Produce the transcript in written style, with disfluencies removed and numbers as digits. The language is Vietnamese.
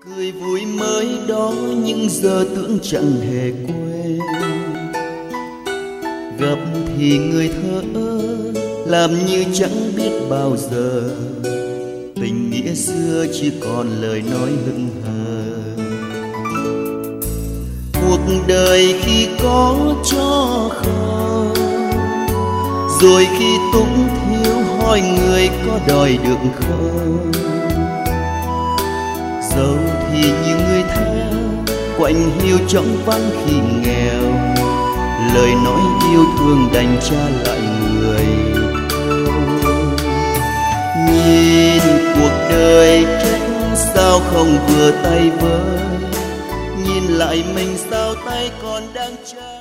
cười vui mới đó nhưng giờ tưởng chẳng hề quên. Gặp thì người thơ làm như chẳng biết bao giờ, tình nghĩa xưa chỉ còn lời nói hững hờ. Cuộc đời khi có cho không, rồi khi túng thiếu hỏi người có đòi được không. Dẫu thì như người theo quạnh hiu trong vắng khi nghèo, lời nói yêu thương đành trả lại người thôi. Nhìn cuộc đời trách sao không vừa tay với, nhìn lại mình sao tay còn đang trao.